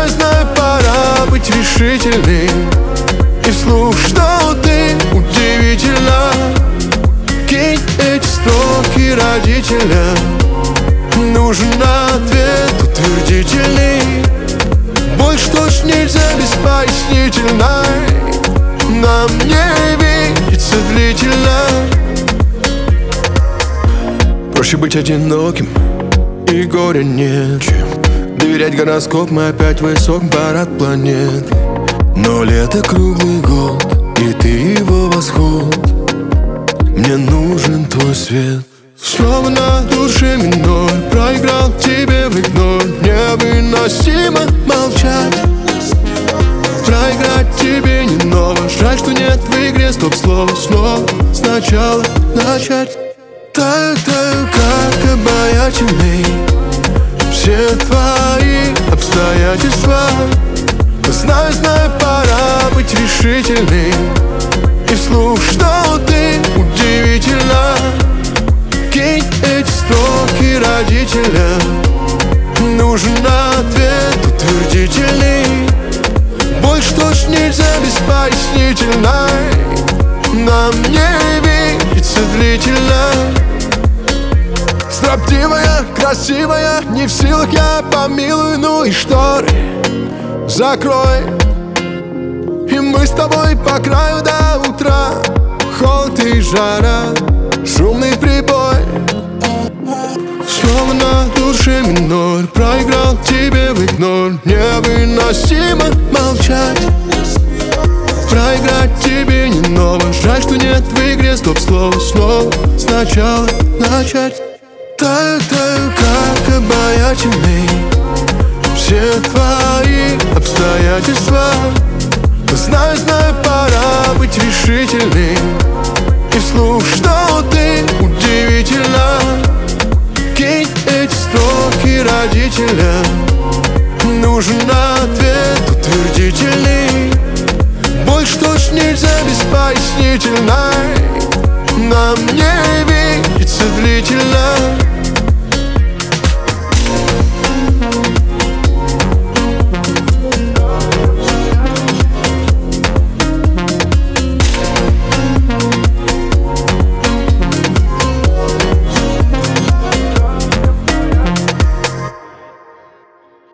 знаю, пора быть решительной. И вслух, что ты удивительно. Кинь эти строки родителям. Нужен ответ утвердительный. Больше точно нельзя без пояснительной. Нам не видится длительно. Проще быть одиноким, и горя нет, чем доверять гороскопам, и опять высок парад планет. Но лето круглый год, и ты его восход. Мне нужен твой свет. Снова на душе минор, проиграл тебе в игнор. Невыносимо молчать, проиграть тебе не ново. Жаль, что нет в игре стоп-слова. Снова сначала начать. Таю, таю, как обаятельный. Все твои обстоятельства. Знаю, знаю, пора быть решительной. И вслух, что ты удивительно. Кинь эти строки родителям. Нужен ответ утвердительный. Больше точно нельзя без пояснительной. Нам не видится длительно. Строптивая, красивая, не в силах я помилую. Ну и шторы закрой, и мы с тобой по краю до утра. Холод и жара, шумный прибой. Снова на душе минор, проиграл тебе в игнор. Невыносимо молчать, проиграть тебе не ново. Жаль, что нет в игре стоп-слова. Снова сначала начать. Таю, таю, как обаятельный. Все твои обстоятельства. Знаю, знаю, пора быть решительной. И вслух, что ты удивительно. Кинь эти строки родителям. Нужен ответ утвердительный. Больше точно нельзя без пояснительной. Нам не видится длительно.